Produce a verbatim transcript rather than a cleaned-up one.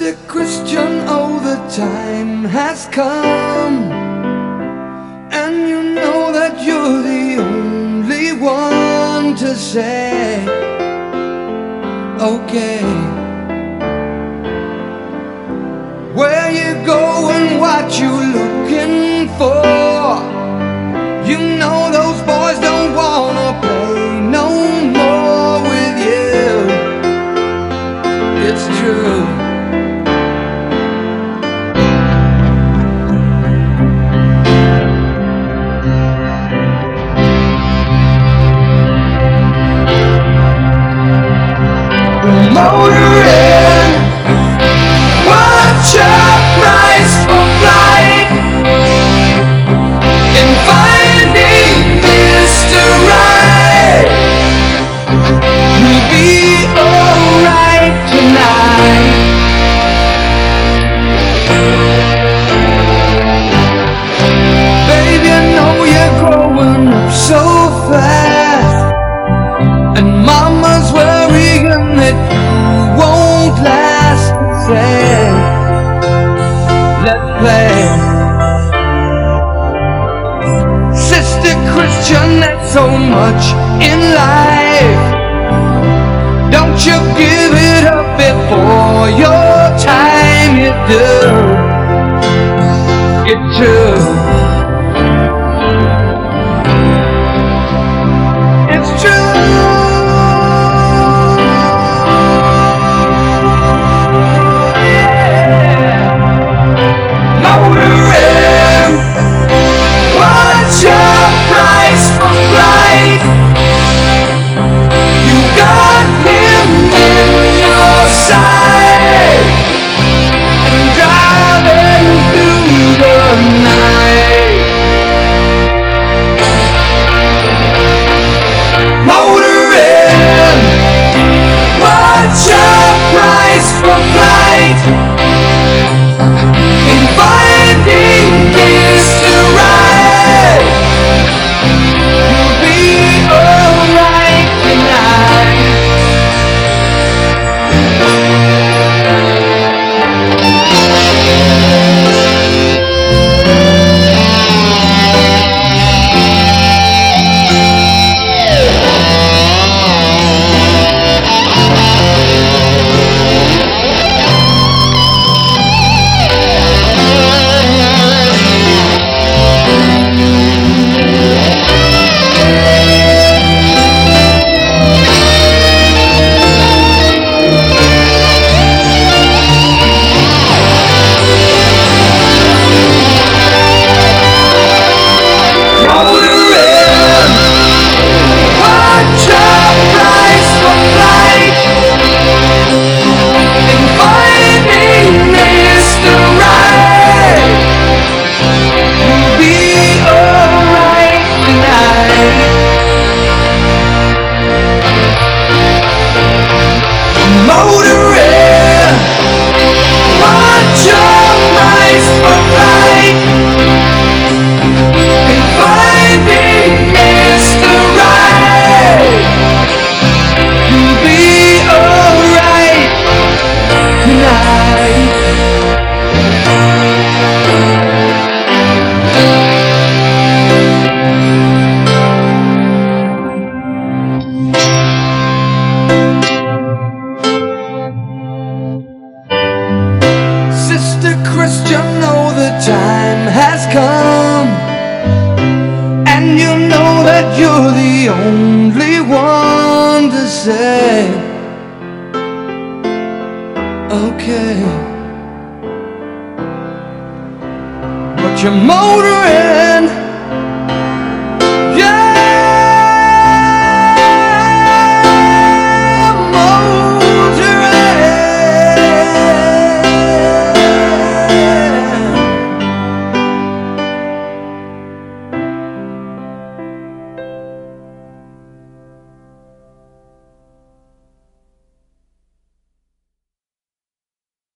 Sister Christian, oh, the time has come, and you know that you're the only one to say, okay. Where you going, what you looking for? You know those boys don't wanna play no more with you. It's true. Motoring, watch your price for flight, and finding Mister Right. You'll be alright tonight. Baby, I know you're growing up so fast, and Mama's worrying that won't last. Say, let's play. Sister Christian, there's so much in life. Don't you give it up before your time. You do. It's true. It's true. Christian, know the time has come, and you know that you're the only one to say, okay. But you're motoring